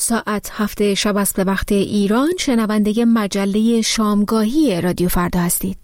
ساعت 7 شب است به وقت ایران. شنونده مجله شامگاهی رادیو فردا هستید.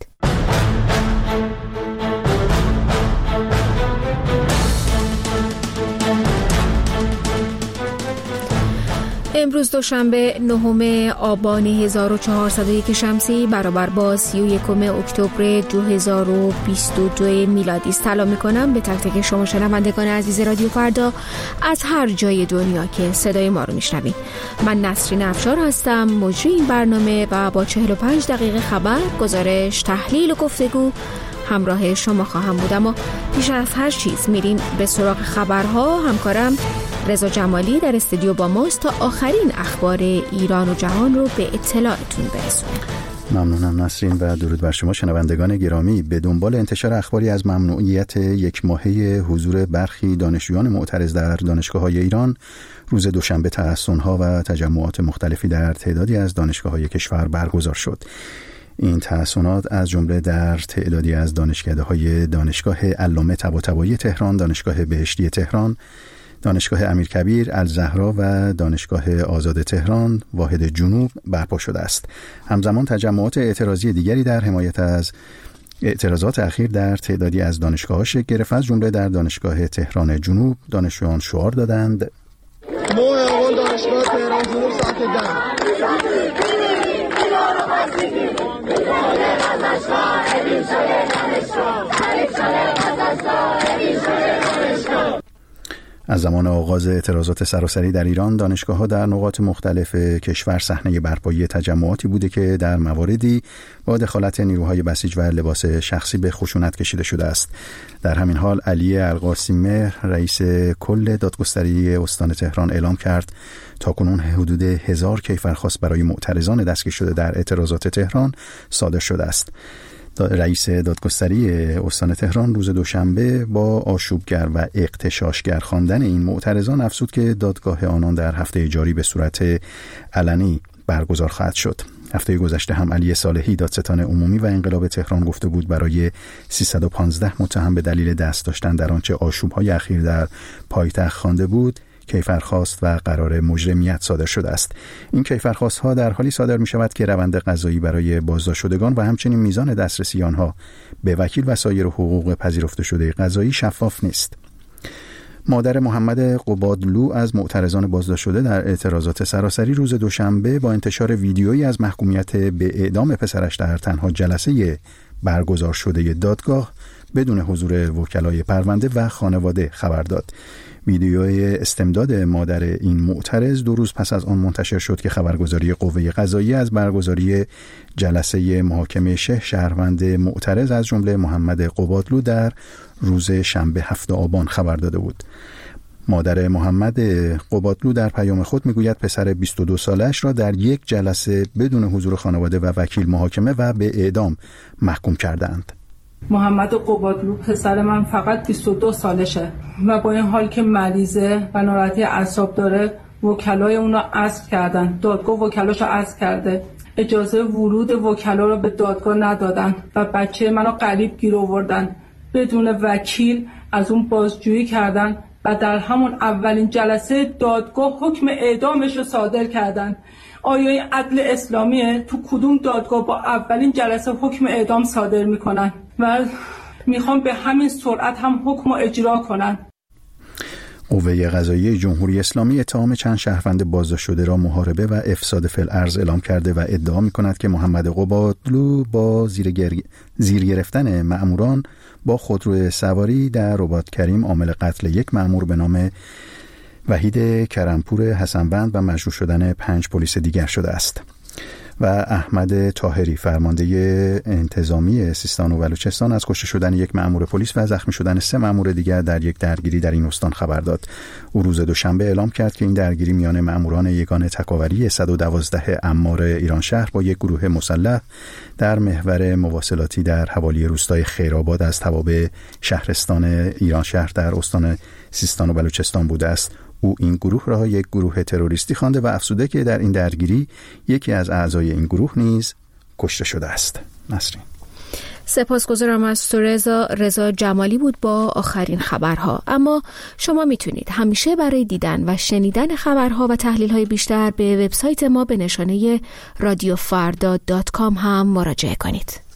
امروز دوشنبه 9 آبان 1401 شمسی برابر با 31 اکتبر 2022 میلادی است. سلام میکنم به تک تک شما شنوندگان عزیز رادیو فردا از هر جای دنیا که صدای ما رو میشنوید. من نسرین افشار هستم، مجری این برنامه و با 45 دقیقه خبر، گزارش، تحلیل و گفتگو همراه شما خواهم بود. اما پیش از هر چیز میریم به سراغ خبرها. همکارم رضا جمالی در استودیو با ماست تا آخرین اخبار ایران و جهان رو به اطلاعتون برسونیم. ممنونم نسرین و درود بر شما شنوندگان گرامی. به دنبال انتشار اخباری از ممنوعیت یک ماهه حضور برخی دانشجویان معترض در دانشگاه‌های ایران، روز دوشنبه تحصن‌ها و تجمعات مختلفی در تعدادی از دانشگاه‌های کشور برگزار شد. این تحصنات از جمله در تعدادی از دانشکده‌های دانشگاه علامه طباطبایی تهران، دانشگاه بهشتی تهران، دانشگاه امیرکبیر، الزهرا و دانشگاه آزاد تهران واحد جنوب برپا شده است. همزمان تجمعات اعتراضی دیگری در حمایت از اعتراضات اخیر در تعدادی از دانشگاه‌ها شکل گرفت. از جمله در دانشگاه تهران جنوب دانشجویان شعار دادند: موعد دانشگاه تهران جنوب ساعت 10. از زمان آغاز اعتراضات سراسری در ایران، دانشگاه‌ها در نقاط مختلف کشور صحنه برپایی تجمعاتی بوده که در مواردی با دخالت نیروهای بسیج و لباس شخصی به خشونت کشیده شده است. در همین حال علی القاسمی‌مهر، رئیس کل دادگستری استان تهران، اعلام کرد تاکنون حدود 1000 کیفرخواست برای معترضان دستگیر شده در اعتراضات تهران صادر شده است. رئیس دادگستری استان تهران روز دوشنبه با آشوبگر و اغتشاشگر خواندن این معترضان افزود که دادگاه آنان در هفته جاری به صورت علنی برگزار خواهد شد. هفته گذشته هم علی صالحی، دادستان عمومی و انقلاب تهران، گفته بود برای 315 متهم به دلیل دست داشتن در آنچه آشوب‌های اخیر در پایتخت خوانده بود کیفرخواست و قرار مجرمیت صادر شده است. این کیفرخواست‌ها در حالی صادر می‌شود که روند قضایی برای بازداشت شدگان و همچنین میزان دسترسی آنها به وکیل و سایر حقوق پذیرفته شده قضایی شفاف نیست. مادر محمد قبادلو از معترضان بازداشت شده در اعتراضات سراسری روز دوشنبه با انتشار ویدیویی از محکومیت به اعدام پسرش در تنها جلسه برگزار شده دادگاه بدون حضور وکلای پرونده و خانواده خبر داد. ویدیوی استمداد مادر این معترض 2 روز پس از آن منتشر شد که خبرگزاری قوه قضاییه از برگزاری جلسه محاکمه 6 شهروند معترض از جمله محمد قبادلو در روز شنبه 7 آبان خبر داده بود. مادر محمد قبادلو در پیام خود میگوید پسر 22 سالش را در یک جلسه بدون حضور خانواده و وکیل محاکمه و به اعدام محکوم کردند. محمد قبادلو پسر من فقط 22 سالشه و با این حال که مریضه و ناراحتی اعصاب داره وکلای اون را عزل کردن. دادگاه وکلاشو عزل کرده. اجازه ورود وکلا را به دادگاه ندادن و بچه منو غریب گیر آوردن. بدون وکیل از اون بازجویی کردن و در همون اولین جلسه دادگاه حکم اعدامش رو صادر کردن. آیا عدل اسلامیه؟ تو کدوم دادگاه با اولین جلسه حکم اعدام صادر میکنن و میخوام به همین سرعت هم حکم رو اجرا کنن. قوه قضاییه جمهوری اسلامی اتهام چند شهروند بازداشت شده را محاربه و افساد فی الارض اعلام کرده و ادعا میکند که محمد قبادلو با زیر گرفتن مأموران با خودرو سواری در رباط کریم عامل قتل یک مأمور به نام وحید کرمپور حسنوند و مجروح شدن 5 پلیس دیگر شده است. و احمد طاهری، فرمانده انتظامی سیستان و بلوچستان، از کشته شدن یک مأمور پلیس و زخمی شدن 3 مأمور دیگر در یک درگیری در این استان خبر داد. او روز دوشنبه اعلام کرد که این درگیری میان مأموران یگان تکاوری 112 عمار ایران شهر با یک گروه مسلح در محور مواصلاتی در حوالی روستای خیرآباد از توابع شهرستان ایران شهر در استان سیستان و بلوچستان بوده است. او این گروه را یک گروه تروریستی خوانده و افزوده که در این درگیری یکی از اعضای این گروه نیز کشته شده است. نسرین. سپاسگزارم از تو رضا جمالی بود با آخرین خبرها. اما شما میتونید همیشه برای دیدن و شنیدن خبرها و تحلیل‌های بیشتر به وبسایت ما به نشانه radiofarda.com هم مراجعه کنید.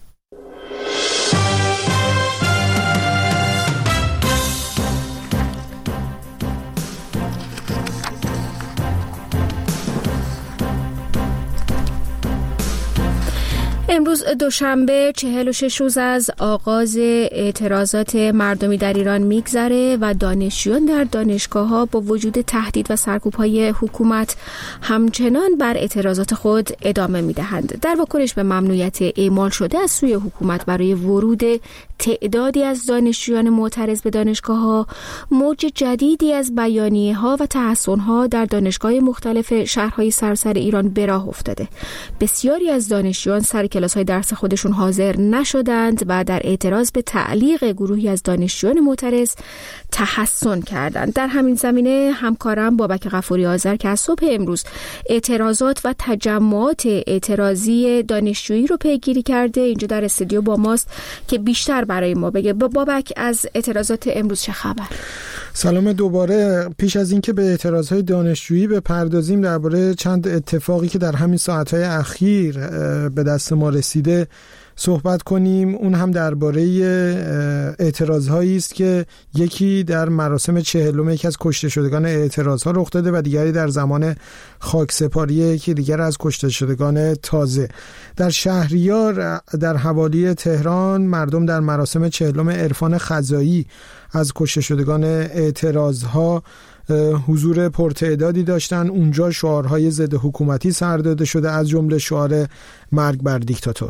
امروز دوشنبه 46 روز از آغاز اعتراضات مردمی در ایران میگذره و دانشجویان در دانشگاه‌ها با وجود تهدید و سرکوب‌های حکومت همچنان بر اعتراضات خود ادامه میدهند. در واکنش به ممنوعیت اعمال شده از سوی حکومت برای ورود تعدادی از دانشجویان معترض به دانشگاه‌ها، موج جدیدی از بیانیه‌ها و تحصن‌ها در دانشگاه مختلف شهرهای سراسر ایران به راه افتاده. بسیاری از دانشجویان سر کلاس‌های درس خودشون حاضر نشدند و در اعتراض به تعلیق گروهی از دانشجویان معترض تحصن کردند. در همین زمینه همکارم بابک غفوری آذر که از صبح امروز اعتراضات و تجمعات اعتراضی دانشجویی رو پیگیری کرده اینجا در استودیو با ماست که بیشتر برای ما بگه. بابک، از اعتراضات امروز چه خبر؟ سلام دوباره. پیش از اینکه به اعتراضهای دانشجویی بپردازیم درباره چند اتفاقی که در همین ساعتهای اخیر به دست ما رسیده صحبت کنیم. اون هم درباره اعتراضهایی است که یکی در مراسم 40 یکی از کشته شدگان اعتراضها رخ داده و دیگری در زمان خاکسپاری یکی دیگر از کشته شدگان تازه. در شهریار در حوالی تهران مردم در مراسم 40 عرفان خزایی از کشته شدگان اعتراضها حضور پرتعدادی داشتن. اونجا شعارهای ضد حکومتی سر داده شده، از جمله شعار مرگ بر دیکتاتور.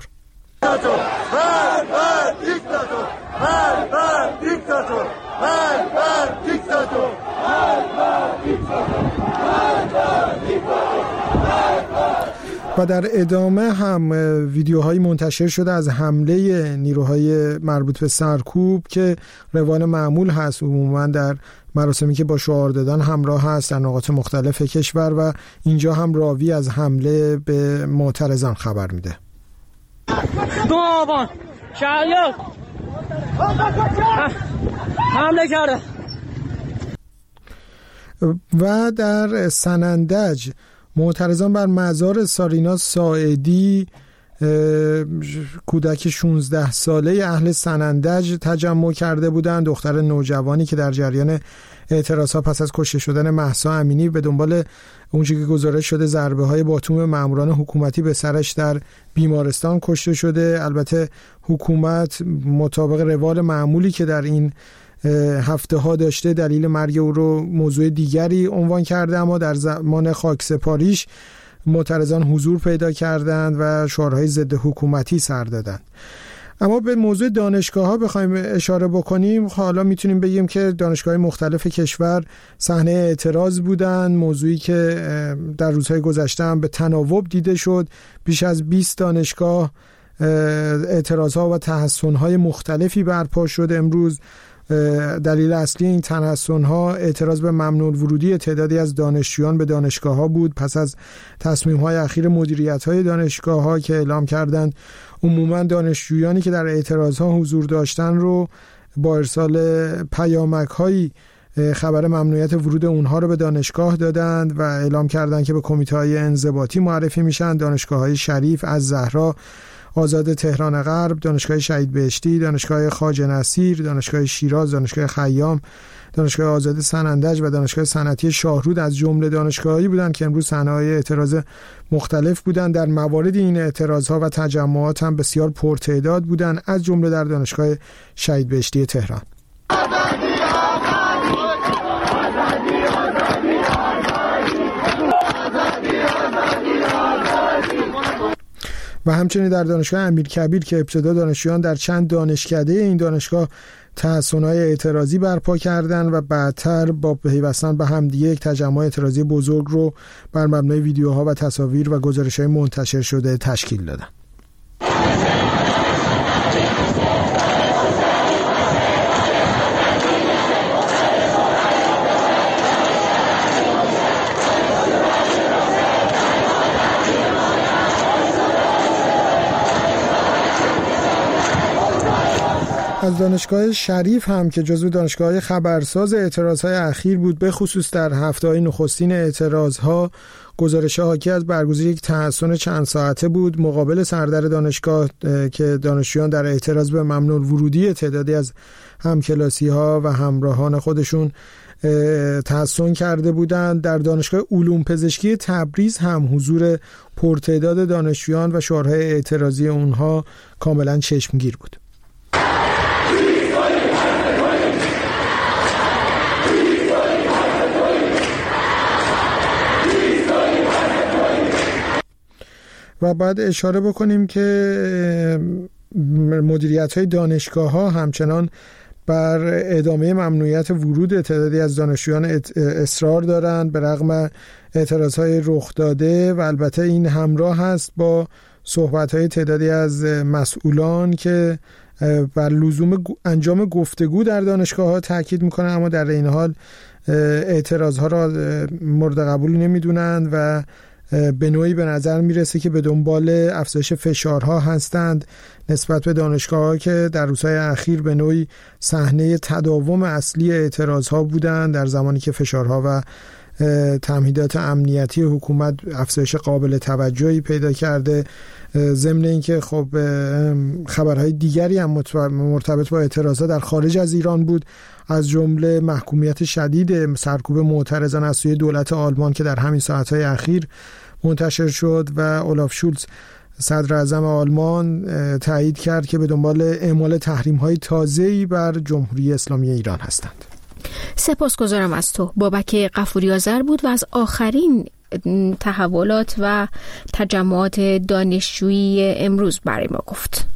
و در ادامه هم ویدیوهایی منتشر شده از حمله نیروهای مربوط به سرکوب که روال معمول هست عموما در مراسمی که با شعار دادن همراه هست در نقاط مختلف کشور و اینجا هم راوی از حمله به معترضان خبر میده. آبان شهریار حمله کرده. و در سنندج معترضان بر مزار سارینا ساعدی کودک 16 ساله اهل سنندج تجمع کرده بودند. دختر نوجوانی که در جریان اعتراضها پس از کشته شدن مهسا امینی به دنبال اونچه که گزارش شده ضربه‌های باتوم ماموران حکومتی به سرش در بیمارستان کشته شده. البته حکومت مطابق روال معمولی که در این هفته ها داشته دلیل مرگ او رو موضوع دیگری عنوان کرده، اما در زمان خاکسپاریش معترضان حضور پیدا کردند و شعارهای ضد حکومتی سر دادند. اما به موضوع دانشگاه ها بخوایم اشاره بکنیم، حالا میتونیم بگیم که دانشگاه مختلف کشور صحنه اعتراض بودن، موضوعی که در روزهای گذشته هم به تناوب دیده شد. بیش از 20 دانشگاه اعتراض ها و تحصن های مختلفی برپا شد امروز. دلیل اصلی این تحصن‌ها اعتراض به ممنوع ورودی تعدادی از دانشجویان به دانشگاه‌ها بود پس از تصمیم‌های اخیر مدیریت‌های دانشگاه‌ها که اعلام کردند عموماً دانشجویانی که در اعتراض‌ها حضور داشتن رو با ارسال پیامک‌هایی خبر ممنوعیت ورود اونها رو به دانشگاه دادند و اعلام کردند که به کمیته‌های انضباطی معرفی میشن. دانشگاه‌های شریف، الزهرا، آزاد تهران غرب، دانشگاه شهید بهشتی، دانشگاه خواجه نصیر، دانشگاه شیراز، دانشگاه خیام، دانشگاه آزاد سنندج و دانشگاه صنعتی شاهرود از جمله دانشگاهایی بودند که امروز صحنه‌های اعتراض مختلف بودند. در موارد این اعتراض‌ها و تجمعات هم بسیار پرتعداد بودند، از جمله در دانشگاه شهید بهشتی تهران. و همچنین در دانشگاه امیرکبیر که ابتدا دانشجویان در چند دانشکده این دانشگاه تحصن‌های اعتراضی برپا کردند و بعدتر با پیوستن به هم دیگه یک تجمع اعتراضی بزرگ رو بر مبنای ویدیوها و تصاویر و گزارش‌های منتشر شده تشکیل دادن. از دانشگاه شریف هم که جزو دانشگاه‌های خبرساز اعتراضهای اخیر بود، به خصوص در هفته‌های نخستین اعتراضها، گزارش حاکی از برگزاری یک تحصن چند ساعته بود مقابل سردر دانشگاه که دانشجویان در اعتراض به ممنوع ورودی تعدادی از همکلاسی‌ها و همراهان خودشون تحصن کرده بودند. در دانشگاه علوم پزشکی تبریز هم حضور پرتعداد دانشجویان و شعارهای اعتراضی اونها کاملا چشمگیر بود. و بعد اشاره بکنیم که مدیریت‌های دانشگاه‌ها همچنان بر ادامه ممنوعیت ورود تعدادی از دانشجویان اصرار دارند به رغم اعتراضهای رخ داده و البته این همراه هست با صحبت‌های تعدادی از مسئولان که بر لزوم انجام گفتگو در دانشگاه‌ها تاکید می‌کنند، اما در این حال اعتراض‌ها را مورد قبول نمی‌دونند و به نوعی به نظر میرسه که به دنبال افزایش فشارها هستند نسبت به دانشگاه‌ها که در روزهای اخیر به نوعی صحنه تداوم اصلی اعتراضها بودند، در زمانی که فشارها و تمهیدات امنیتی حکومت افزایش قابل توجهی پیدا کرده. ضمن اینکه خب خبرهای دیگری هم مرتبط با اعتراضات در خارج از ایران بود، از جمله محکومیت شدید سرکوب معترضان از سوی دولت آلمان که در همین ساعتهای اخیر منتشر شد و اولاف شولز صدر اعظم آلمان تایید کرد که به دنبال اعمال تحریم‌های تازه‌ای بر جمهوری اسلامی ایران هستند. سپاسگزارم از تو. بابک غفوری آذر بود و از آخرین تحولات و تجمعات دانشجویی امروز برای ما گفت.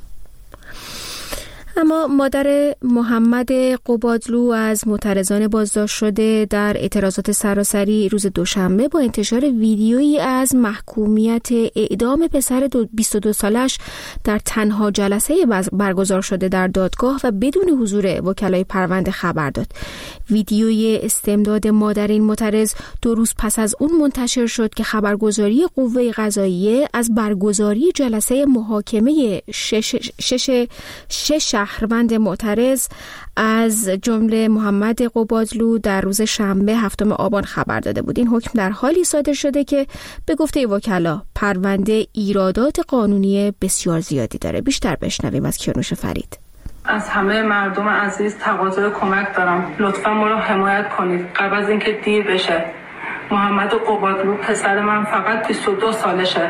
اما مادر محمد قبادلو از معترضان بازداشت شده در اعتراضات سراسری روز دوشنبه با انتشار ویدیویی از محکومیت اعدام پسر 22 سالش در تنها جلسه برگزار شده در دادگاه و بدون حضور وکلای پرونده خبر داد. ویدیوی استمداد مادر این معترض 2 روز پس از اون منتشر شد که خبرگزاری قوه قضاییه از برگزاری جلسه محاکمه 6 شهروند معترض از جمله محمد قبادلو در روز شنبه 7 آبان خبر داده بود. این حکم در حالی صادر شده که به گفته وکلا پرونده ایرادات قانونی بسیار زیادی داره. بیشتر بشنویم از کیانوش فرید. از همه مردم عزیز تقاضای کمک دارم، لطفا ما رو حمایت کنید قبل از اینکه دیر بشه. محمد قبادلو پسر من فقط 22 سالشه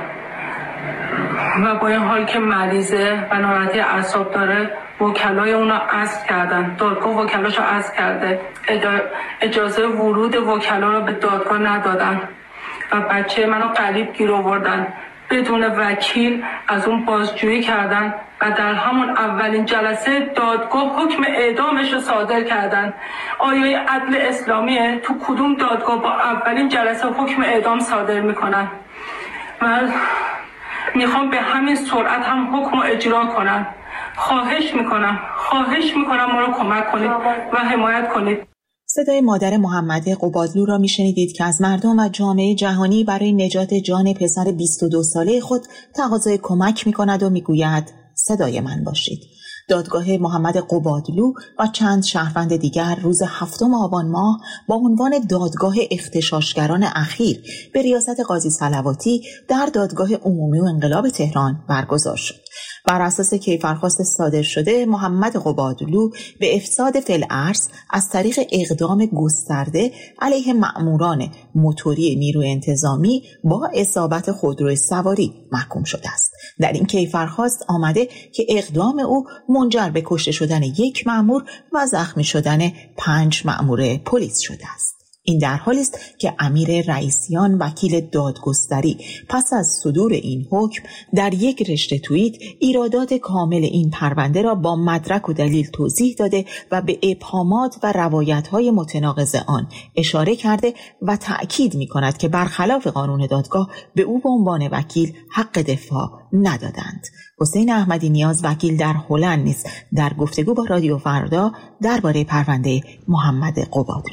و با این حال که مریضه و ناراحتی اعصاب داره وکلای اونا عزل کردن، دادگاه وکلاشو عزل کرده، اجازه ورود وکلا رو به دادگاه ندادن و بچه منو قریب گیر آوردن، بدون وکیل از اون بازجویی کردن و در همون اولین جلسه دادگاه حکم اعدامش رو صادر کردن. آیا عدل اسلامیه؟ تو کدوم دادگاه با اولین جلسه حکم اعدام صادر میکنن؟ من میخوام به همین سرعت هم حکم رو اجرا کنن. خواهش میکنم ما رو کمک کنید و حمایت کنید. صدای مادر محمد قبادلو را میشنیدید که از مردم و جامعه جهانی برای نجات جان پسر 22 ساله خود تقاضای کمک میکند و میگوید صدای من باشید. دادگاه محمد قبادلو و چند شهروند دیگر روز 7 آبان ماه با عنوان دادگاه اغتشاشگران اخیر به ریاست قاضی صلواتی در دادگاه عمومی و انقلاب تهران برگزار شد. بر اساس کیفرخواست صادر شده، محمد قبادلو به افساد فی‌الارض از طریق اقدام گسترده علیه مأموران موتوری نیروی انتظامی با اصابت خودروی سواری محکوم شده است. در این کیفرخواست آمده که اقدام او منجر به کشته شدن 1 مأمور و زخمی شدن 5 مأمور پلیس شده است. این در حالی است که امیر رئیسیان وکیل دادگستری پس از صدور این حکم در یک رشته توییت ایرادات کامل این پرونده را با مدرک و دلیل توضیح داده و به ابهامات و روایت‌های متناقض آن اشاره کرده و تأکید می‌کند که برخلاف قانون دادگاه به او به عنوان وکیل حق دفاع ندادند. حسین احمدی نیاز وکیل در هلند نیز در گفتگو با رادیو فردا درباره پرونده محمد قبادلو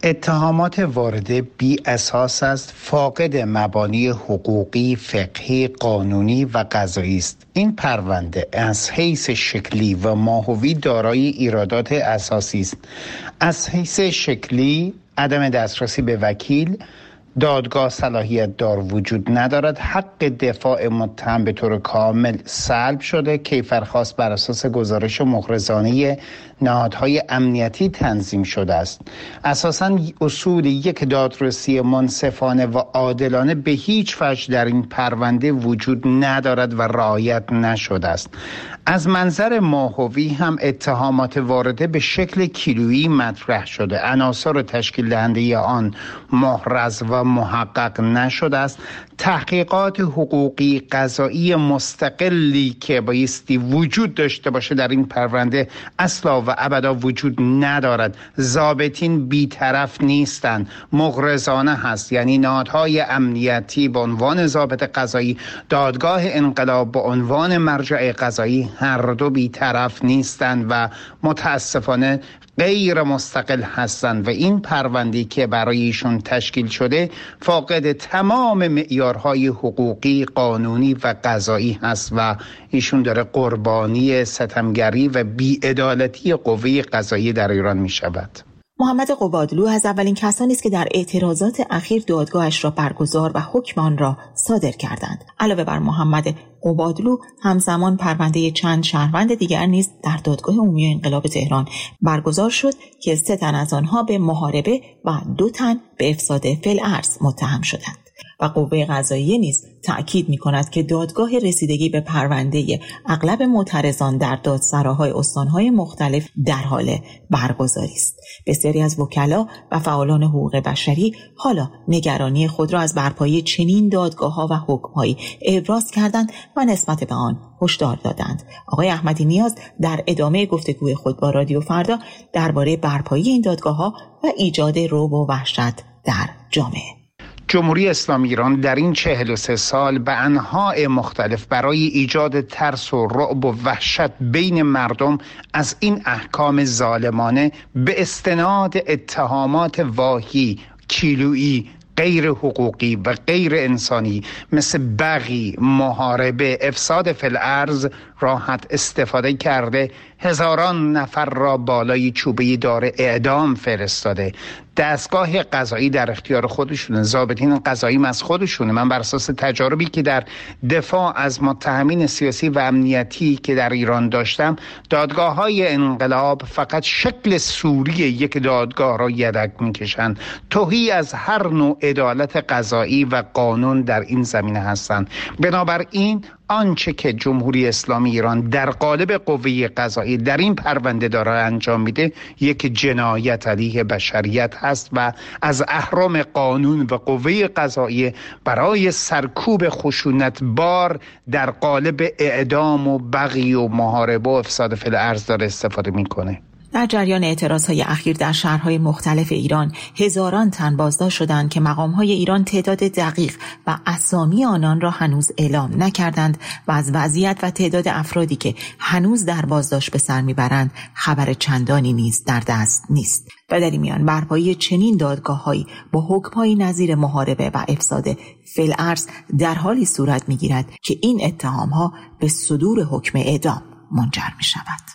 اتهامات وارده بی اساس است، فاقد مبانی حقوقی، فقهی، قانونی و قضایی است. این پرونده از حیث شکلی و ماهوی دارای ایرادات اساسی است. از حیث شکلی عدم دسترسی به وکیل، دادگاه صلاحیت دار وجود ندارد، حق دفاع متهم به طور کامل سلب شده، کیفرخواست بر اساس گزارش مغرضانه نهادهای امنیتی تنظیم شده است. اساساً اصول یک دادرسی منصفانه و عادلانه به هیچ وجه در این پرونده وجود ندارد و رعایت نشده است. از منظر ماهوی هم اتهامات وارده به شکل کیلویی مطرح شده، عناصر تشکیل دهنده آن محرز و محقق نشده است. تحقیقات حقوقی قضایی مستقلی که بایستی وجود داشته باشه در این پرونده اصلا و ابدا وجود ندارد. ضابطین بی‌طرف نیستند، مغرضانه هست، یعنی نهادهای امنیتی به عنوان ضابط قضایی، دادگاه انقلاب به عنوان مرجع قضایی، هر دو بی‌طرف نیستند و متاسفانه غیر مستقل هستند و این پرونده‌ای که برای ایشون تشکیل شده فاقد تمام معیارهای حقوقی، قانونی و قضایی هست و ایشون داره قربانی ستمگری و بی‌عدالتی قوه قضایی در ایران می شود. محمد قبادلو از اولین کسانی است که در اعتراضات اخیر دادگاهش را برگزار و حکم آن را صادر کردند. علاوه بر محمد قبادلو، همزمان پرونده چند شهروند دیگر نیز در دادگاه عمومی انقلاب تهران برگزار شد که 3 تن از آنها به محاربه و 2 تن به افساد فی‌الارض متهم شدند. و قوه قضاییه نیز تأکید می‌کند که دادگاه رسیدگی به پرونده اغلب معترضان در دادسراهای استان‌های مختلف در حال برگزاری است. بسیاری از وکلا و فعالان حقوق بشری حالا نگرانی خود را از برپایی چنین دادگاه‌ها و حکم‌هایی ابراز کردند و نسبت به آن هشدار دادند. آقای احمدی نیاز در ادامه گفتگوی خود با رادیو فردا درباره برپایی این دادگاه‌ها و ایجاد رعب و وحشت در جامعه. جمهوری اسلامی ایران در این 43 سال به انواع مختلف برای ایجاد ترس و رعب و وحشت بین مردم از این احکام ظالمانه به استناد اتهامات واهی، کیلویی، غیر حقوقی و غیر انسانی مثل بغی، محاربه، افساد فی‌الارض راحت استفاده کرده، هزاران نفر را بالای چوبه دار اعدام فرستاده. دستگاه قضایی در اختیار خودشونه، ضابطین قضایی از خودشونه. من بر اساس تجاربی که در دفاع از متهمین سیاسی و امنیتی که در ایران داشتم، دادگاه‌های انقلاب فقط شکل سوری یک دادگاه را یدک می‌کشند. تهی از هر نوع عدالت قضایی و قانون در این زمینه هستند. بنابراین آنچه که جمهوری اسلامی ایران در قالب قوه قضایی در این پرونده داره انجام میده یک جنایت علیه بشریت هست و از اهرم قانون و قوه قضایی برای سرکوب خشونت بار در قالب اعدام و بغی و محاربه و افساد فی‌الارض داره استفاده میکنه. در جریان اعتراضهای اخیر در شهرهای مختلف ایران هزاران تن بازداشت شدند که مقامهای ایران تعداد دقیق و اسامی آنان را هنوز اعلام نکردند و از وضعیت و تعداد افرادی که هنوز در بازداشت به سر میبرند خبر چندانی نیز در دست نیست. و در این میان برپایی چنین دادگاه‌هایی با حکم‌های نظیر محاربه و افساد فی‌الارض در حالی صورت میگیرد که این اتهام‌ها به صدور حکم اعدام منجر میشود.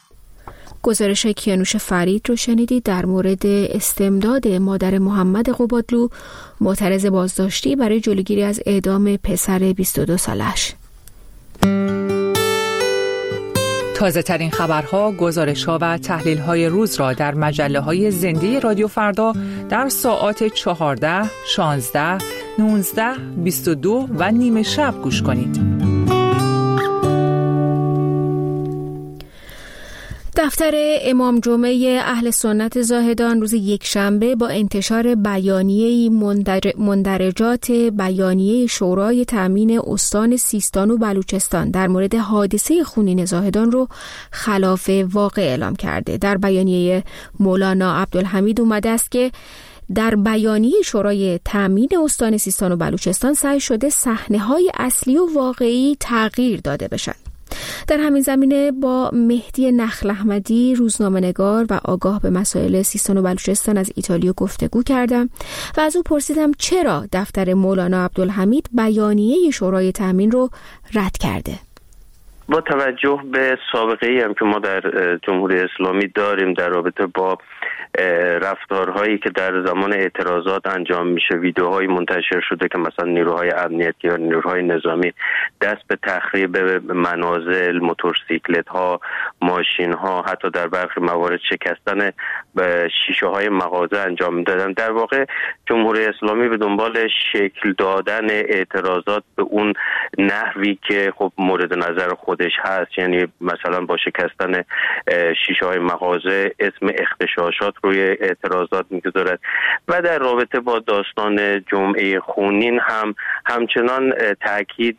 گزارش کیانوش فرید رو شنیدید در مورد استمداد مادر محمد قبادلو، معترض بازداشتی برای جلوگیری از اعدام پسر 22 سالش. تازه ترین خبرها، گزارش‌ها و تحلیل‌های روز را در مجله‌های زنده رادیو فردا در ساعات 14، 16، 19، 22 و نیمه شب گوش کنید. دفتر امام جمعه اهل سنت زاهدان روز یکشنبه با انتشار بیانیه‌ای مندرجات بیانیه شورای تامین استان سیستان و بلوچستان در مورد حادثه خونین زاهدان رو خلاف واقع اعلام کرده. در بیانیه مولانا عبدالحمید اومده است که در بیانیه شورای تامین استان سیستان و بلوچستان سعی شده صحنه‌های اصلی و واقعی تغییر داده بشن. در همین زمینه با مهدی نخل احمدی، روزنامه‌نگار و آگاه به مسائل سیستان و بلوچستان از ایتالیا گفتگو کردم و از او پرسیدم چرا دفتر مولانا عبدالحمید بیانیه شورای تامین رو رد کرده. با توجه به سابقه‌ای هم که ما در جمهوری اسلامی داریم در رابطه با رفتارهایی که در زمان اعتراضات انجام میشه، ویدیوهای منتشر شده که مثلا نیروهای امنیتی یا نیروهای نظامی دست به تخریب منازل، موتورسیکلت‌ها، ماشین‌ها، حتی در برخی موارد شکستن شیشه های مغازه انجام میدادن. در واقع جمهوری اسلامی به دنبال شکل دادن اعتراضات به اون نحوی که خب مورد نظر خودش هست، یعنی مثلا با شکستن شیشه های مغازه اسم اغتشاشات روی اعتراضات میگذارد و در رابطه با داستان جمعه خونین همچنان تاکید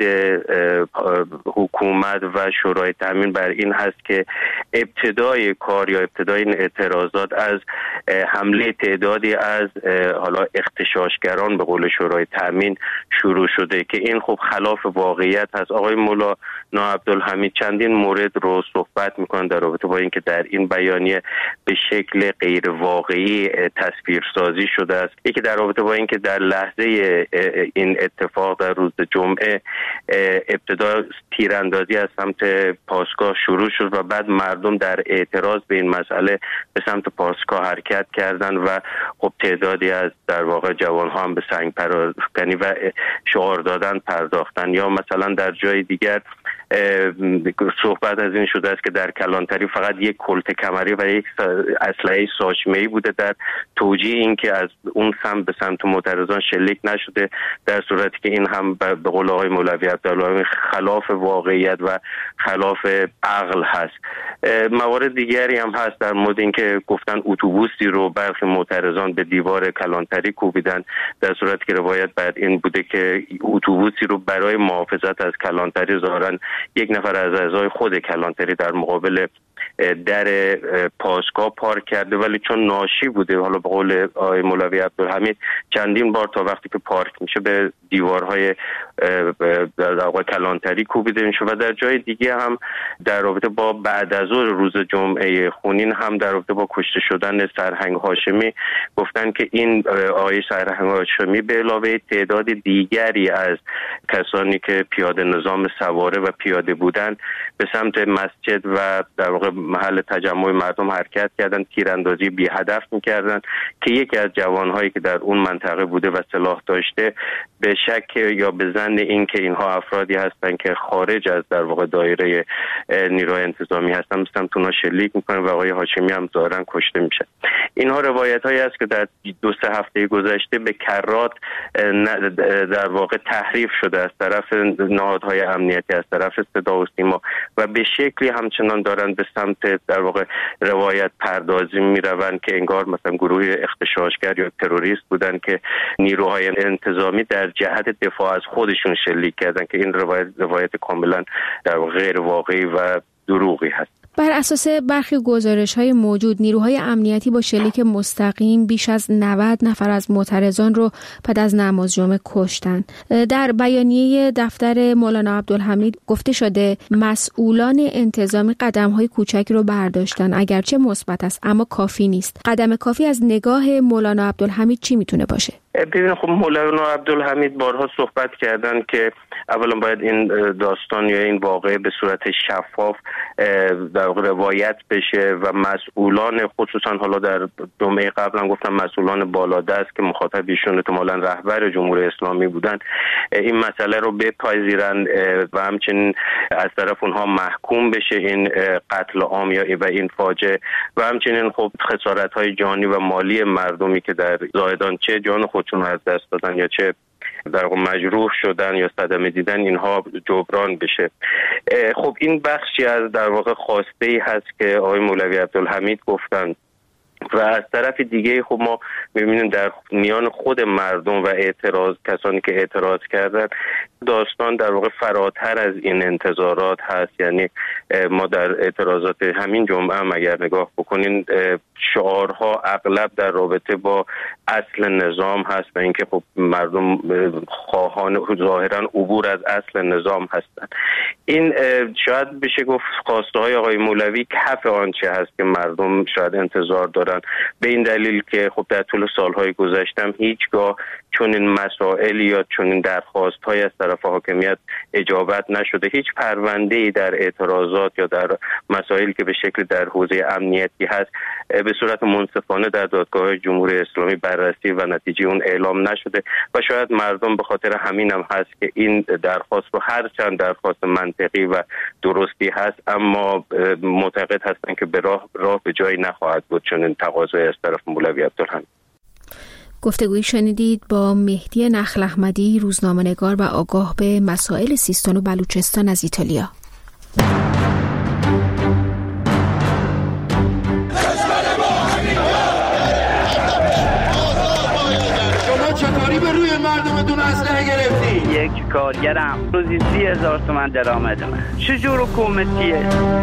حکومت و شورای تامین بر این هست که ابتدای کار یا ابتدای این اعتراضات از حمله تعدادی از حالا اغتشاشگران به قول شورای تامین شروع شده که این خب خلاف واقعیت هست. آقای مولانا عبدالحمید چندین مورد رو صحبت میکنن در رابطه با اینکه در این بیانیه به شکل غیر واقعی تصویرسازی شده است. یکی در رابطه با اینکه در لحظه این اتفاق در روز جمعه ابتدا تیراندازی از سمت پاسگاه شروع شد و بعد مردم در اعتراض به این مسئله به سمت پاسگاه حرکت کردند و خب تعدادی از در واقع جوان‌ها هم به سنگ پراکنی و شعار دادن پرداختن. یا مثلا در جای دیگر صحبت از این شده است که در کلانتری فقط یک کلت کمری و یک اسلحه ساچمه‌ای بوده در توجیه این که از اون سمت به سمت معترضان شلیک نشده، در صورتی که این هم به قول آقای مولوی عبدالله خلاف واقعیت و خلاف عقل هست. موارد دیگری هم هست در مورد اینکه گفتن اتوبوسی رو برخی معترضان به دیوار کلانتری کوبیدن، در صورتی که روایت بر این بوده که اتوبوسی رو برای محافظت از کلانتری ظاهراً یک نفر از اعضای خود کلانتری در مقابل در پاسگاه پارک کرده، ولی چون ناشی بوده، حالا به قول آقای مولوی عبدالحمید چندین بار تا وقتی که پارک میشه به دیوارهای در واقع کلانتری کوبیده میشه. و در جای دیگه هم در رابطه با بعد از روز جمعه خونین هم در رابطه با کشته شدن سرهنگ هاشمی گفتن که این آقای سرهنگ هاشمی به علاوه تعداد دیگری از کسانی که پیاده نظام سواره و پیاده بودن به سمت مسجد و در واقع محل تجمع مردم حرکت کردن، تیراندازی بی هدف میکردن که یکی از جوانهایی که در اون منطقه بوده و سلاح داشته به شک یا به ظن این که اینها افرادی هستن که خارج از در واقع دایره نیروهای انتظامی هستن مثلا اونا شلیک میکنن و آقای هاشمی هم ظاهرا کشته میشه. اینها روایت هایی است که در 2-3 هفته گذشته به کرات در واقع تحریف شده از طرف نهادهای امنیتی، از طرف صدا و سیما و به شکلی همچنان دارن به سمت در واقع روایت پردازی میروند که انگار مثلا گروه اغتشاشگر یا تروریست بودن که نیروهای انتظامی در جهت دفاع از خودشون شلیک کردن که این روایت کاملا در واقع غیر واقعی و دروغی هست. بر اساس برخی گزارش‌های موجود نیروهای امنیتی با شلیک مستقیم بیش از 90 نفر از معترضان رو بعد از نماز جمعه کشتن. در بیانیه دفتر مولانا عبدالحمید گفته شده مسئولان انتظامی قدم‌های کوچکی رو برداشتن، اگرچه مثبت است اما کافی نیست. قدم کافی از نگاه مولانا عبدالحمید چی میتونه باشه؟ ببین خب مولانا عبدالحمید بارها صحبت کردن که اولا باید این داستان یا این واقعه به صورت شفاف در روایت بشه و مسئولان خصوصا حالا در جمعه قبلا گفتم مسئولان بالادست که مخاطب ایشون احتمالاً رهبر جمهوری اسلامی بودن این مسئله رو بپذیرن و همچنین از طرف اونها محکوم بشه این قتل عام یا و این فاجعه و همچنین خب خسارت‌های جانی و مالی مردمی که در زاهدان چه جان خودشون از دست دادن یا چه در واقع مجروح شدن یا صدمه دیدن اینها جبران بشه. خب این بخشی از در واقع خواسته‌ای هست که آقای مولوی عبدالحمید گفتن و از طرف دیگه خب ما می‌بینیم در میان خود مردم و کسانی که اعتراض کردن داستان در واقع فراتر از این انتظارات هست. یعنی ما در اعتراضات همین جمعه هم اگر نگاه بکنین شعارها اغلب در رابطه با اصل نظام هست و اینکه خب مردم خواهان ظاهرا عبور از اصل نظام هستند. این شاید بشه گفت خواسته های آقای مولوی کف آنچه هست که مردم شاید انتظار دارن، به این دلیل که خب در طول سالهای گذشتم هیچگاه چون این مسائل یا چون این درخواست های از طرف حاکمیت اجابت نشده. هیچ پرونده‌ای در اعتراضات یا در مسائلی که به شکل در حوزه امنیتی هست به صورت منصفانه در دادگاه جمهوری اسلامی بررسی و نتیجه اون اعلام نشده و شاید مردم به خاطر همین هم هست که این درخواست رو هر چند درخواست منطقی و درستی هست اما معتقد هستن که به راه به جایی نخواهد بود چون این تقاضای از طرف مولوی عبدالحمید. گفتگویی شنیدید با مهدی نخل احمدی، روزنامه‌نگار و آگاه به مسائل سیستان و بلوچستان از ایتالیا. شما چطوری به روی مردمتون اسلحه گرفتی؟ یک کارگرم روزی 30,000 تومان درآمدمه. چجور حکومتیه؟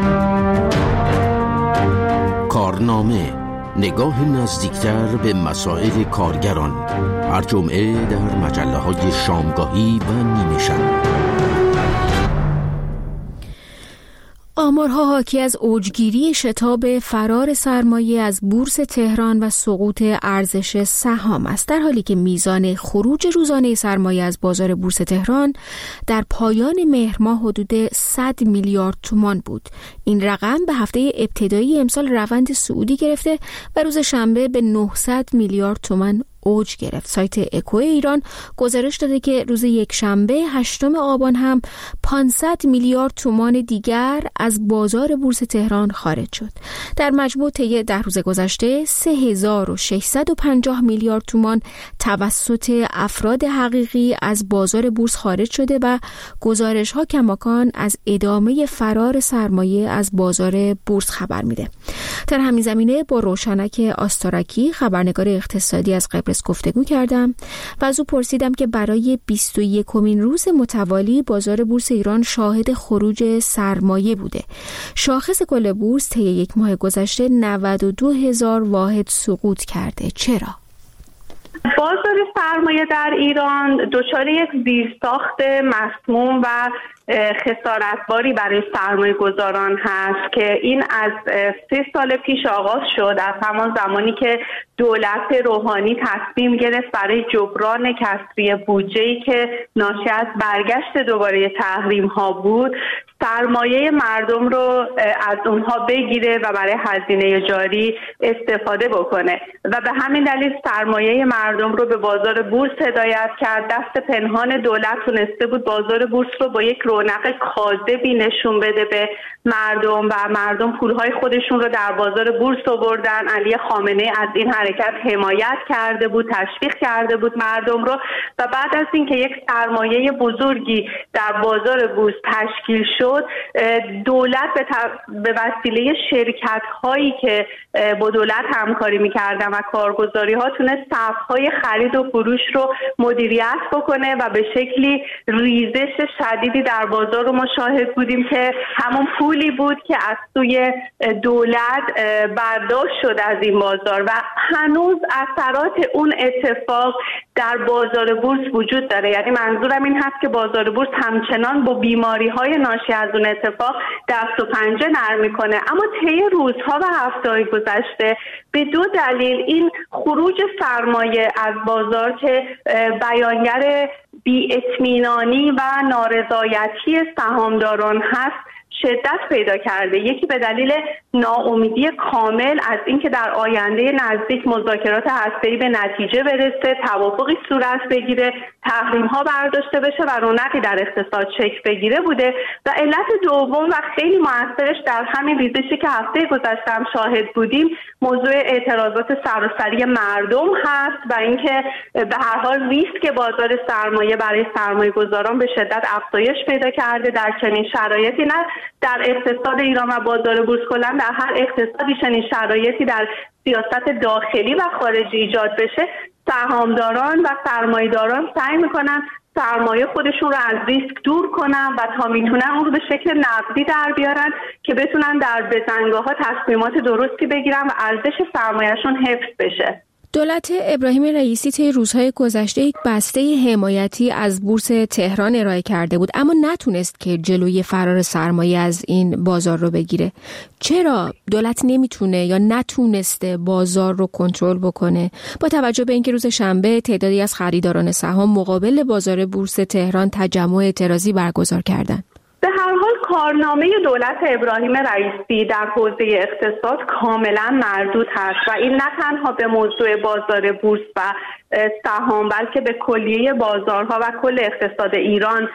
کارنامه، نگاه نزدیکتر به مسائل کارگران، هر جمعه در مجله‌های شامگاهی و نیمه شب. آمارها حاکی از اوجگیری شتاب فرار سرمایه از بورس تهران و سقوط ارزش سهام است، در حالی که میزان خروج روزانه سرمایه از بازار بورس تهران در پایان مهر ماه حدود 100 میلیارد تومان بود. این رقم به هفته ابتدایی امسال روند صعودی گرفته و روز شنبه به 900 میلیارد تومان اوج گرفت. سایت اکو ایران گزارش داده که روز یک شنبه 8 آبان هم 500 میلیارد تومان دیگر از بازار بورس تهران خارج شد. در مجموع طی 10 روز گذشته 3650 میلیارد تومان توسط افراد حقیقی از بازار بورس خارج شده و گزارش‌ها کماکان از ادامه فرار سرمایه از بازار بورس خبر میده. در همین زمینه با روشنک آستارکی، خبرنگار اقتصادی از قبرس گفتگو کردم و از او پرسیدم که برای 21مین روز متوالی بازار بورس ایران شاهد خروج سرمایه بوده. شاخص کل بورس طی یک ماه گذشته 92,000 واحد سقوط کرده. چرا؟ بازار سرمایه در ایران دچار یک زیرساخت مسموم و خسارتباری برای سرمایه گذاران هست که این از 3 سال پیش آغاز شد، از همان زمانی که دولت روحانی تصمیم گرفت برای جبران کسری بودجه‌ای که ناشی از برگشت دوباره تحریم ها بود سرمایه مردم رو از اونها بگیره و برای هزینه جاری استفاده بکنه و به همین دلیل سرمایه مردم رو به بازار بورس هدایت کرد. دست پنهان دولت تونسته بود بازار بورس رو با یک رونق کاذبی نشون بده به مردم و مردم پولهای خودشون رو در بازار بورس آوردن. علی خامنه‌ای از این حرکت حمایت کرده بود، تشویق کرده بود مردم رو و بعد از اینکه یک سرمایه بزرگی در بازار بورس تشکیل شد دولت به وسیله شرکت هایی که با دولت همکاری میکردن و کارگزاری ها تونست صفهای خرید و فروش رو مدیریت بکنه و به شکلی ریزش شدیدی در بازار رو مشاهد بودیم که همون پولی بود که از سوی دولت برداشت شد از این بازار و هنوز اثرات اون اتفاق در بازار بورس وجود داره. یعنی منظورم این هست که بازار بورس همچنان با بیماری های ناشی از اون اتفاق دست و پنجه نرم میکنه. اما طی روزها و هفته‌های گذشته به 2 دلیل این خروج سرمایه از بازار که بیانگر بی‌اطمینانی و نارضایتی سهامداران هست شدت پیدا کرده. یکی به دلیل ناامیدی کامل از اینکه در آینده نزدیک مذاکرات هسته‌ای به نتیجه برسه، توافقی صورت بگیره، تحریم‌ها برداشته بشه و رونقی در اقتصاد شکل بگیره بوده و علت دوم و خیلی موثرش در همین ریزشی که هفته گذشته هم شاهد بودیم موضوع اعتراضات سراسری مردم هست و اینکه به هر حال ریسک بازار سرمایه برای سرمایه‌گذاران به شدت افزایش پیدا کرده. در چنین شرایطی نه در اقتصاد ایران و بازار بورس کلا در هر اقتصادی چنین شرایطی در سیاست داخلی و خارجی ایجاد بشه، سهامداران و سرمایه‌داران سعی میکنن سرمایه خودشون رو از ریسک دور کنن و تا میتونن اون رو به شکل نقدی در بیارن که بتونن در بزنگاه‌ها تصمیمات درستی بگیرن و ارزش سرمایه‌شون حفظ بشه. دولت ابراهیم رئیسی طی روزهای گذشته یک بسته حمایتی از بورس تهران ارائه کرده بود، اما نتونست که جلوی فرار سرمایه از این بازار رو بگیره. چرا دولت نمیتونه یا نتونسته بازار رو کنترل بکنه با توجه به اینکه روز شنبه تعدادی از خریداران سهام مقابل بازار بورس تهران تجمع اعتراضی برگزار کردند؟ به هر حال کارنامه دولت ابراهیم رئیسی در حوزه اقتصاد کاملا مردود هست و این نه تنها به موضوع بازار بورس و سهام بلکه به کلیه بازارها و کل اقتصاد ایران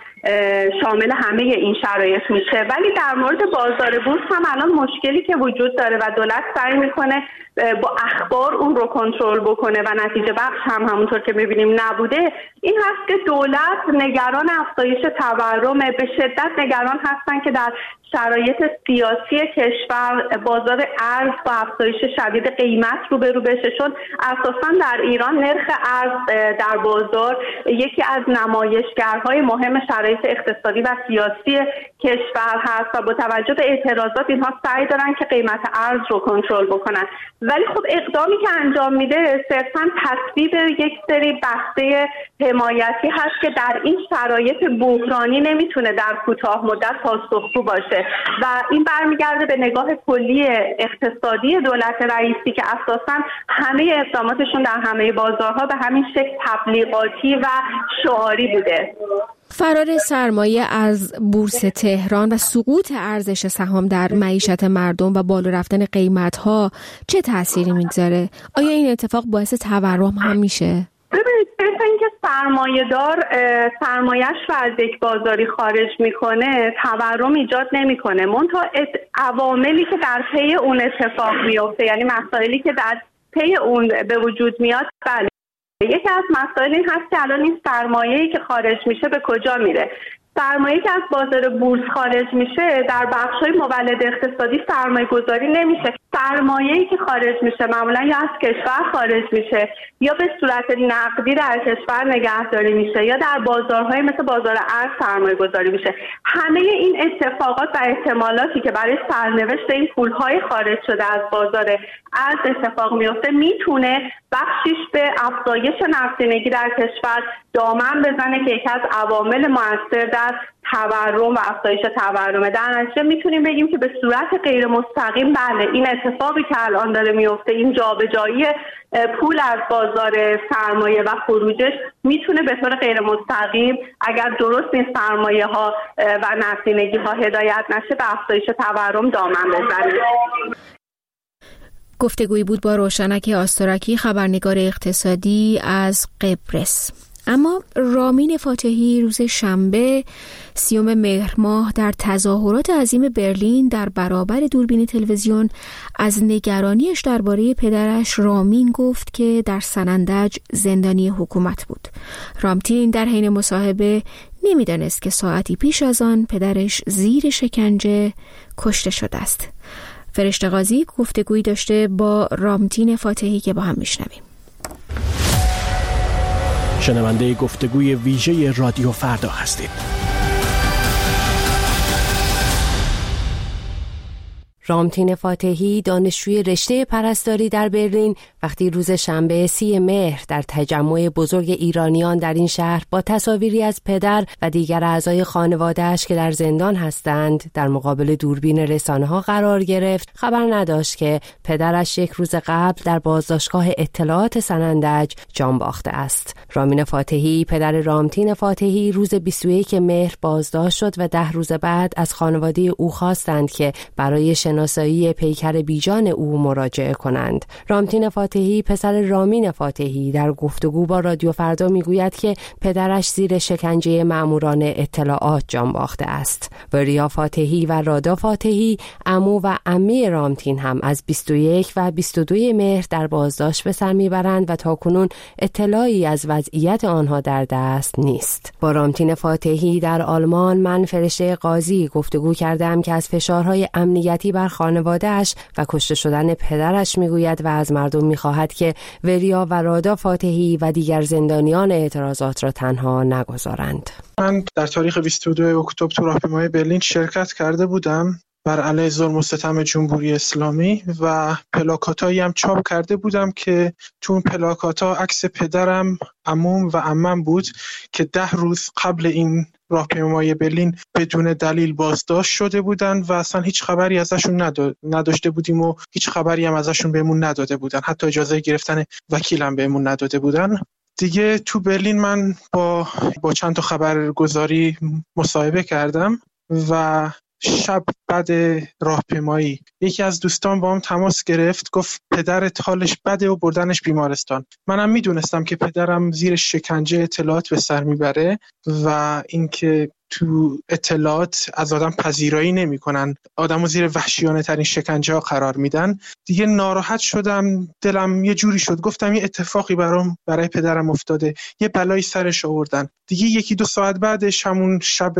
شامل همه این شرایط میشه. ولی در مورد بازار بورس هم الان مشکلی که وجود داره و دولت سعی میکنه با اخبار اون رو کنترل بکنه و نتیجه بخش هم همونطور که میبینیم نبوده، این هست که دولت نگران افزایش تورم، به شدت نگران هستن که در شرایط سیاسی کشور بازار ارز با افزایش شدید قیمت روبرو بشه، چون اساساً در ایران نرخ ارز در بازار یکی از نمایشگرهای مهم شرایط اقتصادی و سیاسی کشور هست و با توجه به اعتراضات اینها سعی دارن که قیمت ارز رو کنترل بکنن. ولی خب اقدامی که انجام میده صرفاً تصویب یک سری بسته حمایتی هست که در این شرایط بحرانی نمیتونه در کوتاه مدت پاسخگو باشه و این برمیگرده به نگاه کلی اقتصادی دولت رئیسی که اساساً همه اقداماتشون در همه بازارها به همین شکل تبلیغاتی و شعاری بوده. فرار سرمایه از بورس تهران و سقوط ارزش سهام در معیشت مردم و بالا رفتن قیمت‌ها چه تأثیری میگذاره؟ آیا این اتفاق باعث تورم هم میشه؟ ببینید، صرف اینکه سرمایه‌دار سرمایه‌اش رو از یک بازاری خارج میکنه تورم ایجاد نمیکنه، منتها عواملی که در پی اون اتفاق میفته، یعنی مسائلی که در پی اون به وجود میاد، بله، یکی از مسائل این هست که الان این سرمایه‌ای که خارج میشه به کجا میره. سرمایه‌ای که از بازار بورس خارج میشه در بخش‌های مولد اقتصادی سرمایه گذاری نمیشه. سرمایه‌ای که خارج میشه معمولا یا از کشور خارج میشه یا به صورت نقدی در کشور نگهداری میشه یا در بازارهای مثل بازار ارز سرمایه گذاری میشه. همه این اتفاقات و احتمالاتی که برای سرنوشت این پول‌های خارج شده از بازار ارز اتفاق میفته میتونه بخشیش به افزایش نقدینگی در کشور دامن بزنه که یکی از عوامل مؤثر در تورم و افزایش تورم. در نتیجه میتونیم بگیم که به صورت غیر مستقیم بله، این اتفاقی که الان داره میفته، این جابجایی پول از بازار سرمایه و خروجش، میتونه به طور غیر مستقیم اگر درست این سرمایه ها و نقدینگی ها هدایت نشه به افزایش تورم دامن بزنه. گفتگویی بود با روشنک آسترکی، خبرنگار اقتصادی از قبرس. اما رامین فاتحی روز شنبه 30 مهر ماه در تظاهرات عظیم برلین در برابر دوربین تلویزیون از نگرانیش درباره پدرش رامین گفت که در سنندج زندانی حکومت بود. رامتین در حین مصاحبه نمیدانست که ساعتی پیش از آن پدرش زیر شکنجه کشته شده است. فرشته قاضی گفتگویی داشته با رامتین فاتحی که با هم میشنویم. شنونده گفتگوی ویژه رادیو فردا هستید. رامتین فاتحی دانشجوی رشته پرستاری در برلین وقتی روز شنبه 30 مهر در تجمع بزرگ ایرانیان در این شهر با تصاویری از پدر و دیگر اعضای خانواده‌اش که در زندان هستند در مقابل دوربین رسانه‌ها قرار گرفت، خبر نداشت که پدرش یک روز قبل در بازداشتگاه اطلاعات سنندج جان باخته است. رامین فاتحی پدر رامتین فاتحی روز 21 مهر بازداشت شد و 10 روز بعد از خانواده او خواستند که برای شناسایی پیکر بیجان او مراجعه کنند. رامتین فاتحی پسر رامین فاتحی در گفتگو با رادیو فردا میگوید که پدرش زیر شکنجه ماموران اطلاعات جان باخته است. وریا فاتحی و رادا فاتحی عمو و عمه رامتین هم از 21 و 22 مهر در بازداشت به سر میبرند و تاکنون اطلاعی از وضعیت آنها در دست نیست. با رامتین فاتحی در آلمان من فرشته قاضی گفتگو کردم که از فشارهای امنیتی بر خانواده‌اش و کشته شدن پدرش میگوید و از مردم میخواهد که وریا و رادا فاتحی و دیگر زندانیان اعتراضات را تنها نگذارند. من در تاریخ 22 اکتبر تو راهپیمایی برلین شرکت کرده بودم بر علیه ظلم و ستم جمهوری اسلامی و پلاکاتایی هم چاپ کرده بودم که تو اون پلاکاتا عکس پدرم، عموم و عمم بود که 10 روز قبل این راهپیمایی برلین بدون دلیل بازداشت شده بودن و اصلا هیچ خبری ازشون نداشته بودیم و هیچ خبری هم ازشون بهمون نداده بودن. حتی اجازه گرفتن وکیل هم بهمون نداده بودن. دیگه تو برلین من با چند تا خبرگزاری مصاحبه کردم و شب بعد راهپیمایی یکی از دوستان با هم تماس گرفت، گفت پدرت حالش بده و بردنش بیمارستان. منم میدونستم که پدرم زیر شکنجه اطلاعات به سر میبره و اینکه تو اطلاعات از آدم پذیرایی نمی‌کنن، آدمو زیر وحشیانه ترین شکنجه ها قرار میدن. دیگه ناراحت شدم، دلم یه جوری شد، گفتم یه اتفاقی برای پدرم افتاده، یه بلایی سرش آوردن. دیگه 1-2 ساعت بعدش همون شب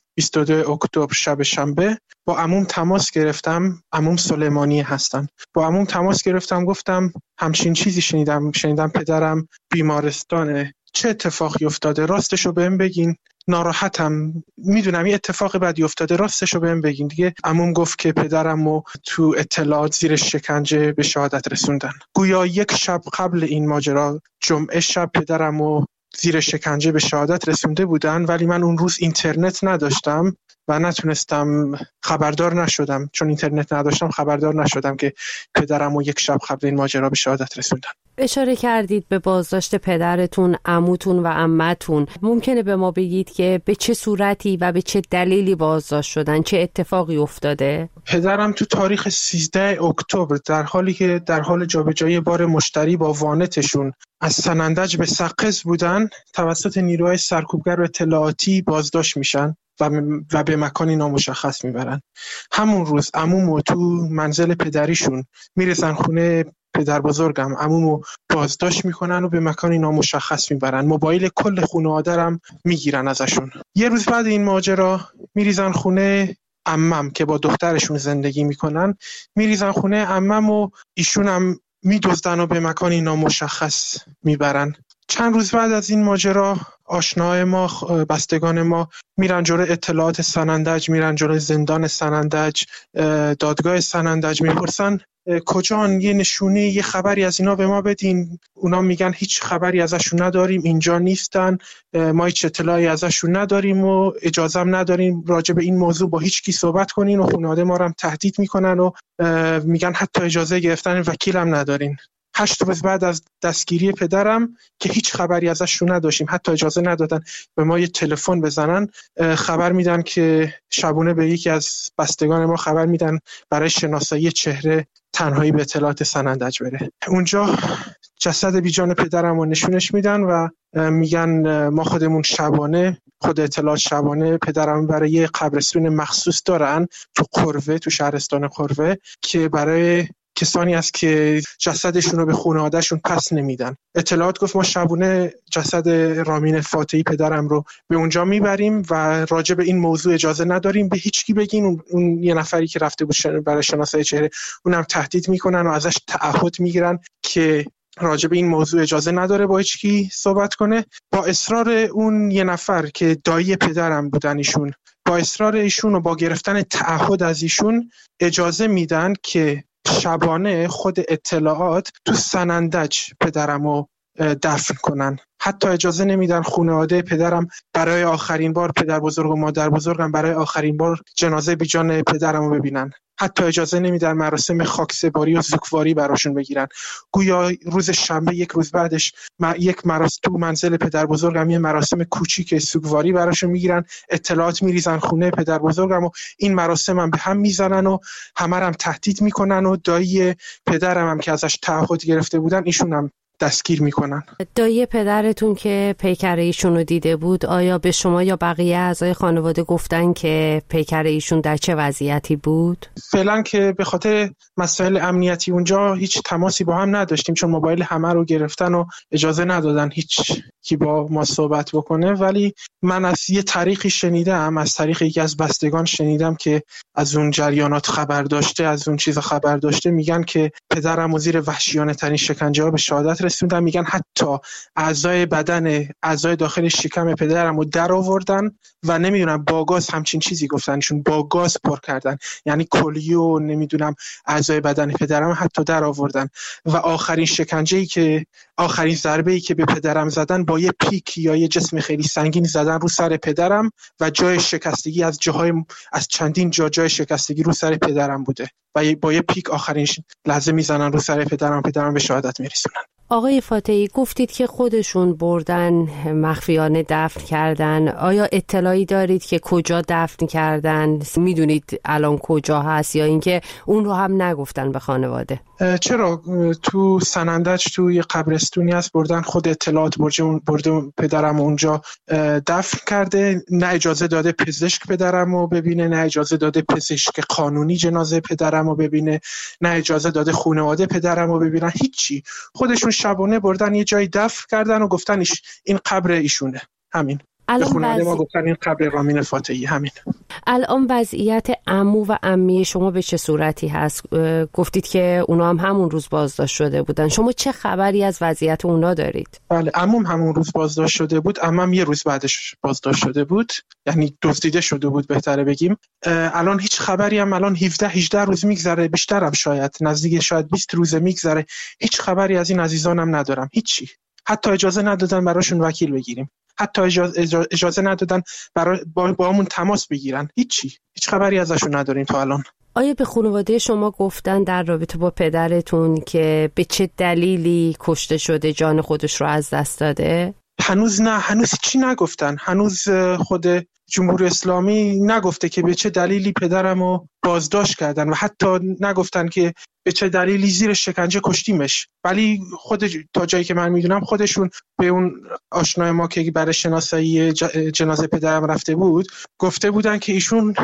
22 اکتبر شب شنبه با عموم تماس گرفتم. عموم سلیمانی هستن. با عموم تماس گرفتم، گفتم همچین چیزی شنیدم پدرم بیمارستانه، چه اتفاقی افتاده؟ راستشو بهم بگین، ناراحتم، میدونم یه اتفاق بدی افتاده، راستشو بهم بگین. دیگه عموم گفت که پدرمو تو اطلاعات زیر شکنجه به شهادت رسوندن. گویا 1 شب قبل این ماجرا، جمعه شب، پدرمو زیر شکنجه به شهادت رسونده بودن، ولی من اون روز اینترنت نداشتم و نتونستم، خبردار نشدم، چون اینترنت نداشتم خبردار نشدم که پدرمو 1 شب قبل این ماجرا به شهادت رسوندن. اشاره کردید به بازداشت پدرتون، عموتون و عمتون. ممکنه به ما بگید که به چه صورتی و به چه دلیلی بازداشت شدن؟ چه اتفاقی افتاده؟ پدرم تو تاریخ 13 اکتبر در حالی که در حال جابجایی بار مشتری با وانتشون از سنندج به سقز بودن، توسط نیروهای سرکوبگر و اطلاعاتی بازداشت میشن و به مکانی نامشخص میبرن. همون روز عمومو تو منزل پدریشون میرسن خونه پدر بزرگم، عمومو بازداشت میکنن و به مکانی نامشخص میبرن. موبایل کل خانواده هم میگیرن ازشون. 1 روز بعد این ماجرا میریزن خونه عمم که با دخترشون زندگی میکنن، میریزن خونه عمم و ایشون هم میدزدن و به مکانی نامشخص میبرن. چند روز بعد از این ماجرا آشناهای ما، بستگان ما میرن جلوی اطلاعات سنندج، میرن جلوی زندان سنندج، دادگاه سنندج، میپرسن کجان، یه نشونه، یه خبری از اینا به ما بدین. اونا میگن هیچ خبری ازشون نداریم، اینجا نیستن، ما هیچ اطلاعی ازشون نداریم و اجازه هم نداریم راجع به این موضوع با هیچ کی صحبت کنین و خانواده ما رو هم تهدید میکنن و میگن حتی اجازه گرفتن وکیل هم ندارین. 8 روز بعد از دستگیری پدرم که هیچ خبری ازشون نداشتیم، حتی اجازه ندادن به ما یه تلفن بزنن، خبر میدن که شبونه به یکی از بستگان ما خبر میدن برای شناسایی چهره تنهایی به اطلاعات سنندج بره. اونجا جسد بیجان پدرم رو نشونش میدن و میگن ما خودمون شبانه، خود اطلاعات شبانه پدرم برای یه قبرستون مخصوص دارن تو قروه، تو شهرستان قروه، که برای کسانی است که جسدشون رو به خانواده‌شون پس نمیدن. اطلاعات گفت ما شبونه جسد رامین فاتحی پدرم رو به اونجا میبریم و راجع به این موضوع اجازه نداریم به هیچ کی بگین. اون یه نفری که رفته بود برای شناسایی چهره، اونم تهدید میکنن و ازش تعهد میگیرن که راجع به این موضوع اجازه نداره با هیچ کی صحبت کنه. با اصرار اون یه نفر که دایی پدرم بودن ایشون، با اصرار ایشون و با گرفتن تعهد از ایشون اجازه میدن که شبانه خود اطلاعات تو سنندج پدرمو دفن کنن. حتی اجازه نمیدن خانواده پدرم برای آخرین بار، پدر بزرگ و مادر بزرگم برای آخرین بار جنازه بیجان پدرمو ببینن. حتی اجازه نمیدن مراسم خاکسپاری و زوکواری براشون بگیرن. گویا روز شنبه 1 روز بعدش یک مراسم تو منزل پدر بزرگم، یه مراسم کوچیک سوگواری براشون میگیرن. اطلاعات میریزن خونه پدر بزرگم و این مراسم هم به هم میزنن و همه هم تهدید میکنن و دایی پدرم هم که ازش تعهد گرفته بودن ایشون هم دستگیر میکنن. دایی پدرتون که پیکر ایشون رو دیده بود، آیا به شما یا بقیه اعضای خانواده گفتن که پیکر ایشون در چه وضعیتی بود؟ فعلا که به خاطر مسائل امنیتی اونجا هیچ تماسی با هم نداشتیم، چون موبایل همه رو گرفتن و اجازه ندادن هیچ که با ما صحبت بکنه، ولی من از یه طریقی شنیدم، از طریق یکی از بستگان شنیدم که از اون جریانات خبر داشته، از اون چیزا خبر داشته. میگن که پدرم زیر وحشیانه ترین شکنجه ها به شهادت رسوندن. میگن حتی اعضای بدن، اعضای داخل شکم پدرم رو در آوردن و نمیدونم با گاز همچین چیزی گفتنشون، با گاز پر کردن، یعنی کلیه و نمیدونم اعضای بدن پدرم حتی در آوردن. و آخرین شکنجه‌ای که آخرین ضربه‌ای که به پدرم زدن با یه پیک یا یه جسم خیلی سنگین زدن رو سر پدرم و جای شکستگی از چندین جای شکستگی رو سر پدرم بوده و با یه پیک آخرین لحظه میزنن رو سر پدرم به شهادت میرسونن. آقای فاتحی گفتید که خودشون بردن مخفیانه دفن کردن. آیا اطلاعی دارید که کجا دفن کردن؟ میدونید الان کجا هست یا اینکه اون رو هم نگفتن به خانواده؟ چرا تو سنندج تو یه قبرستونی هست بردن، خود اطلاعات برده پدرم اونجا دفن کرده. نه اجازه داده پزشک پدرم رو ببینه، نه اجازه داده پزشک قانونی جنازه پدرم رو ببینه، نه اجازه داده خانواده پدرم رو ببینن، هیچی. خودشون شبانه بردن یه جایی دفن کردن و گفتن این قبر ایشونه. همین. به خانواده ما گفتن این قبر رامین فاتحی. همین. الان وضعیت عمو و عمه شما به چه صورتی هست؟ گفتید که اونا هم همون روز بازداشت شده بودن. شما چه خبری از وضعیت اونا دارید؟ بله، عموم همون روز بازداشت شده بود، عمم یه روز بعدش بازداشت شده بود، یعنی دزدیده شده بود بهتره بگیم. الان هیچ خبری هم الان 17-18 روز میگذره، بیشترم شاید نزدیک 20 روز میگذره، هیچ خبری از این عزیزانم ندارم. هیچی. حتی اجازه ندادن براشون وکیل بگیریم، حتی اجازه ندادن با همون تماس بگیرن. هیچ خبری ازشون نداریم تا الان. آیا به خانواده شما گفتن در رابطه با پدرتون که به چه دلیلی کشته شده، جان خودش رو از دست داده؟ هنوز نه، هنوز چی نگفتن. هنوز خود جمهوری اسلامی نگفته که به چه دلیلی پدرمو بازداشت کردن و حتی نگفتن که به چه دلیلی زیر شکنجه کشتیمش. ولی تا جایی که من میدونم خودشون به اون آشنای ما که برای شناسایی جنازه پدرم رفته بود گفته بودن که ایشون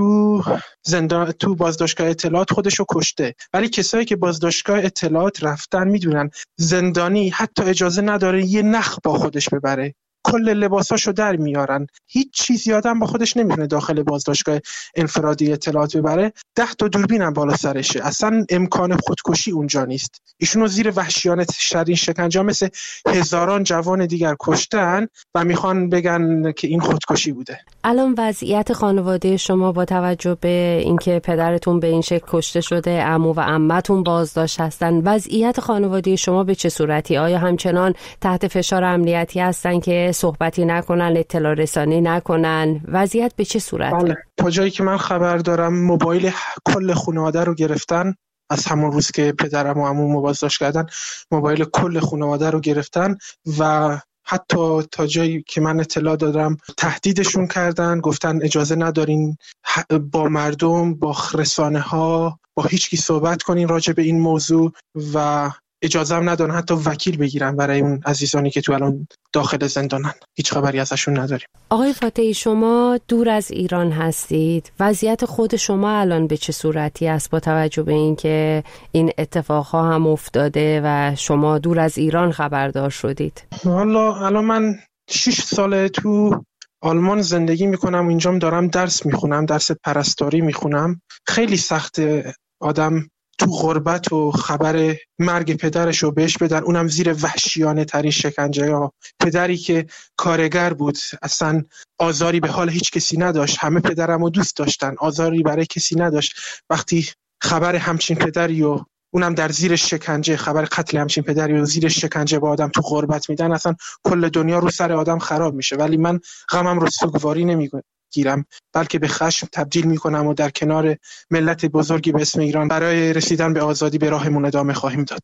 تو بازداشتگاه اطلاعات خودشو کشته. ولی کسایی که بازداشتگاه اطلاعات رفتن میدونن زندانی حتی اجازه نداره یه نخ با خودش ببره، کل لباساشو در میارن، هیچ چیزی آدم با خودش نمیتونه داخل بازداشتگاه انفرادی اطلاعات ببره. 10 تا دوربین هم بالا سرشه، اصلا امکان خودکشی اونجا نیست. ایشونو زیر وحشیانه ترین شکنجه مثل هزاران جوان دیگر کشتن و میخوان بگن که این خودکشی بوده. الان وضعیت خانواده شما با توجه به اینکه پدرتون به این شکل کشته شده، عمو و عمتون بازداشت هستن، وضعیت خانواده شما به چه صورتی؟ آیا همچنان تحت فشار امنیتی هستن که صحبتی نکنن، اطلاع رسانی نکنن؟ وضعیت به چه صورته؟ بله، تا جایی که من خبر دارم موبایل کل خانواده رو گرفتن. از همون روز که پدرم و عمومو بازداشت کردن موبایل کل خانواده رو گرفتن و حتی تا جایی که من اطلاع دادم تهدیدشون کردن، گفتن اجازه ندارین با مردم، با رسانه ها، با هیچ کی صحبت کنین راجع به این موضوع و اجازه هم ندارن حتی وکیل بگیرن برای اون عزیزانی که تو الان داخل زندانن. هیچ خبری ازشون نداریم. آقای فاتحی شما دور از ایران هستید، وضعیت خود شما الان به چه صورتی است با توجه به اینکه این اتفاقها هم افتاده و شما دور از ایران خبردار شدید؟ والا الان من 6 ساله تو آلمان زندگی میکنم، اینجام دارم درس میخونم، درس پرستاری میخونم. خیلی سخته آدم تو غربت و خبر مرگ پدرش رو بهش بدن، اونم زیر وحشیانه ترین شکنجه ها. پدری که کارگر بود، اصلا آزاری به حال هیچ کسی نداشت، همه پدرم رو دوست داشتن، آزاری برای کسی نداشت. وقتی خبر همچین پدری و اونم در زیر شکنجه، خبر قتل همچین پدری و زیر شکنجه با آدم تو غربت میدن، اصلا کل دنیا رو سر آدم خراب میشه. ولی من غمم رو سوگواری نمیگیرم، بلکه به خشم تبدیل میکنم و در کنار ملت بزرگی به اسم ایران برای رسیدن به آزادی به راهمون ادامه خواهیم داد.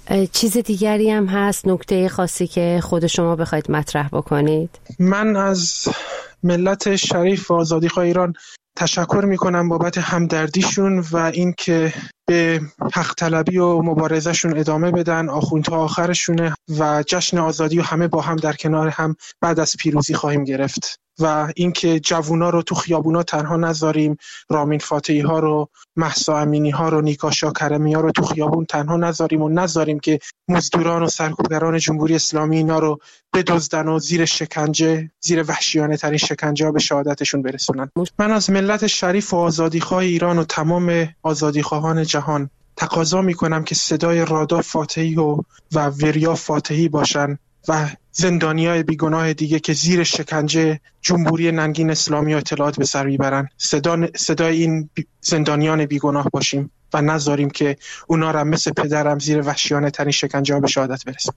چیز دیگری هم هست، نکته خاصی که خود شما بخواید مطرح بکنید؟ من از ملت شریف و آزادیخواه ایران تشکر میکنم بابت همدردیشون و این که به حق طلبی و مبارزهشون ادامه بدن. آخوندها آخرشونه و جشن آزادی و همه با هم در کنار هم بعد از پیروزی خواهیم گرفت. و اینکه جوونا رو تو خیابونا تنها نذاریم، رامین فاتحی ها رو، مهسا امینی ها رو، نیکاشا کرمی ها رو تو خیابون تنها نذاریم که مزدوران و سرکوبگران جمهوری اسلامی اینا رو بدزدن و زیر وحشیانه ترین شکنجه ها به شهادتشون برسونن. من از ملت شریف و آزادیخواه ایران و تمام آزادیخواهان جهان تقاضا میکنم که صدای رادا فاتحی و وریا فاتحی باشن و زندانیای بیگناه دیگه که زیر شکنجه جمهوری ننگین اسلامی و اطلاعات به سر میبرن، صدای این زندانیان بیگناه باشیم و نذاریم که اونا را مثل پدرم زیر وحشیانه ترین شکنجه ها به شهادت برسن.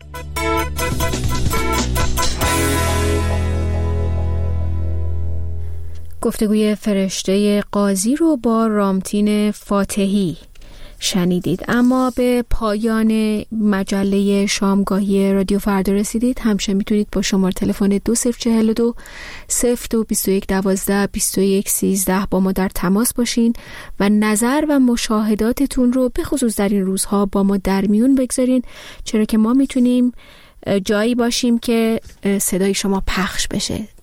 گفتگوی فرشته قاضی رو با رامتین فاتحی شنیدید. اما به پایان مجله شامگاهی رادیو فردا رسیدید. همشه میتونید با شماره تلفن 2042 0221 12 21 13 با ما در تماس باشین و نظر و مشاهداتتون رو به خصوص در این روزها با ما در میون بگذارین، چرا که ما میتونیم جایی باشیم که صدای شما پخش بشه.